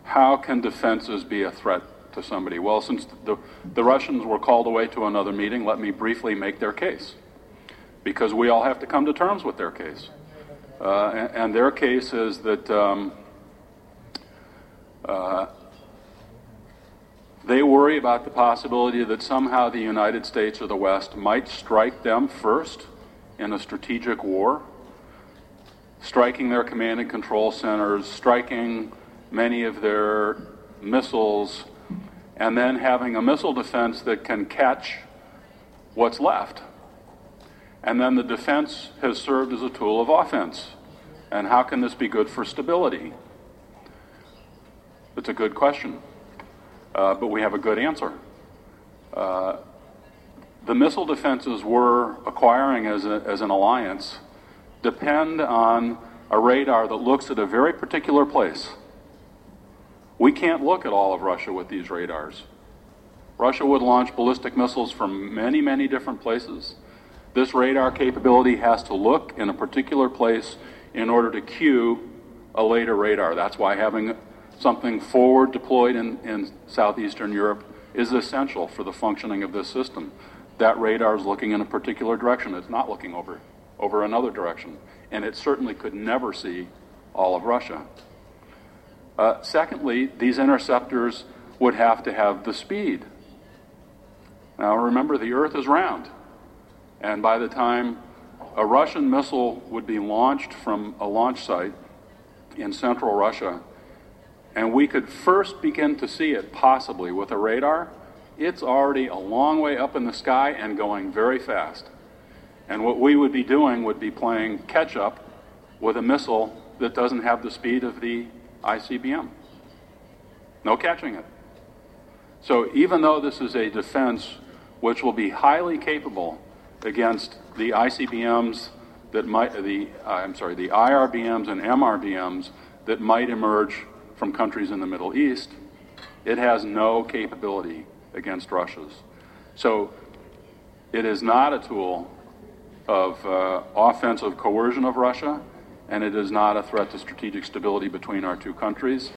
how can defenses be a threat to somebody? Well, since the Russians were called away to another meeting, let me briefly make their case, because we all have to come to terms with their case. And their case is that they worry about the possibility that somehow the United States or the West might strike them first in a strategic war, striking their command and control centers, striking many of their missiles, and then having a missile defense that can catch what's left. And then the defense has served as a tool of offense. And how can this be good for stability? It's a good question, but we have a good answer. The missile defenses we're acquiring as an alliance depend on a radar that looks at a very particular place. We can't look at all of Russia with these radars. Russia would launch ballistic missiles from many, many different places. This radar capability has to look in a particular place in order to cue a later radar. That's why having something forward deployed in southeastern Europe is essential for the functioning of this system. That radar is looking in a particular direction. It's not looking over another direction. And it certainly could never see all of Russia. Secondly, these interceptors would have to have the speed. Now remember, the Earth is round. And by the time a Russian missile would be launched from a launch site in central Russia, and we could first begin to see it possibly with a radar, it's already a long way up in the sky and going very fast. And what we would be doing would be playing catch-up with a missile that doesn't have the speed of the ICBM. No catching it. So even though this is a defense which will be highly capable against the ICBMs that might, the IRBMs and MRBMs that might emerge from countries in the Middle East, it has no capability against Russia's. So it is not a tool of offensive coercion of Russia, and it is not a threat to strategic stability between our two countries.